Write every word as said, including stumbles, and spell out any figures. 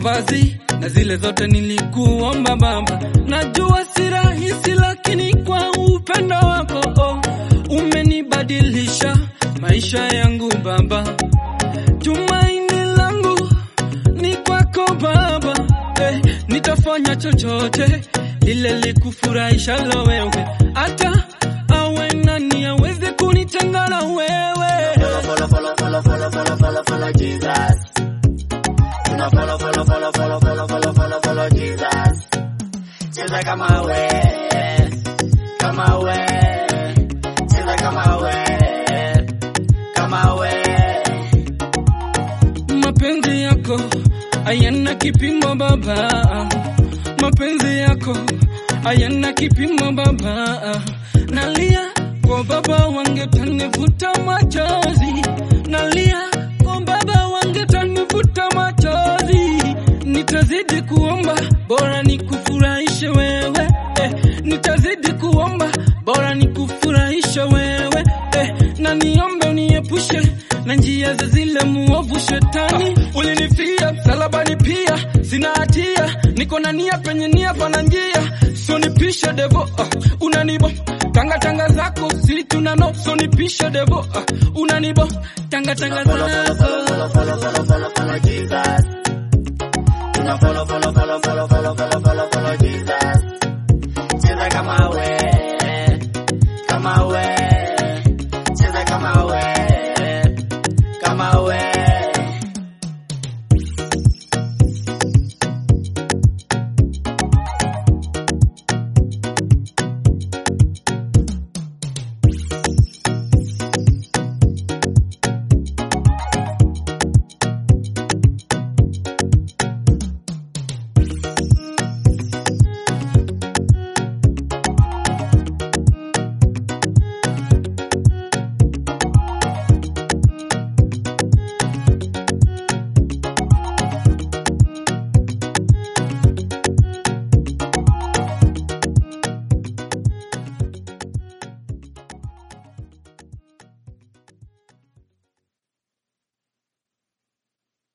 mavazi na zile zote nilikuomba baba. Najua si rahisi lakini kwa upendo wako oh, umenibadilisha maisha yangu baba. Tumaini langu ni kwako baba, eh, nitafanya chochote lile likufurahisha lo wewe. Hata awe nani aweze kunitenga na wewe. Follow, follow, follow, follow, follow, follow, follow Jesus. Tuna follow, follow, follow, follow, follow, follow, follow, follow Jesus. Cheza kama we, kama we, cheza kama we, kama we. Mapenzi yako hayana kipimo baba, mapenzi yako hayana kipimo baba. Nalia kwa baba wangetanivuta machozi, nalia kwa baba wangetanivuta machozi. Nitazidi kuomba bora nikufurahishe wewe, eh, nitazidi kuomba bora nikufurahishe wewe, eh, na niombe uniepushe na njia za zile muovu shetani. Ah, ulinifia msalabani pia sina hatia, niko na nia penye nia pana njia. So nipishe devo, ah, unanibo tanga tanga zako si tunano. So nipishe devo, ah, unanibo tanga tanga zako. Follow, follow, follow, follow, follow, follow Jesus. Tuna follow, follow, follow, follow, follow, follow, follow Jesus. Cheza kama we.